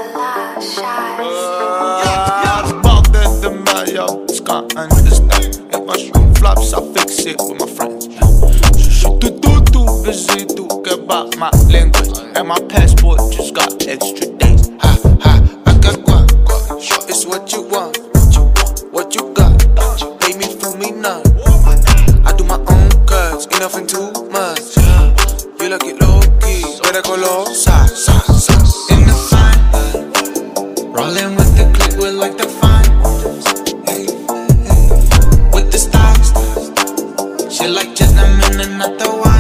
Bought the mayo, just can't understand. If my shrimp flops, I fix it with my friends. Too busy to get back my language. And my passport just got extra days. I got guap. Sure, it's what you want. What you got? Pay me for me now. I do my own cuts, enough and too much. You look it low key, better go low. In the fine, rolling with the click, we're like the fine. With the stocks, she like gentlemen and not the one.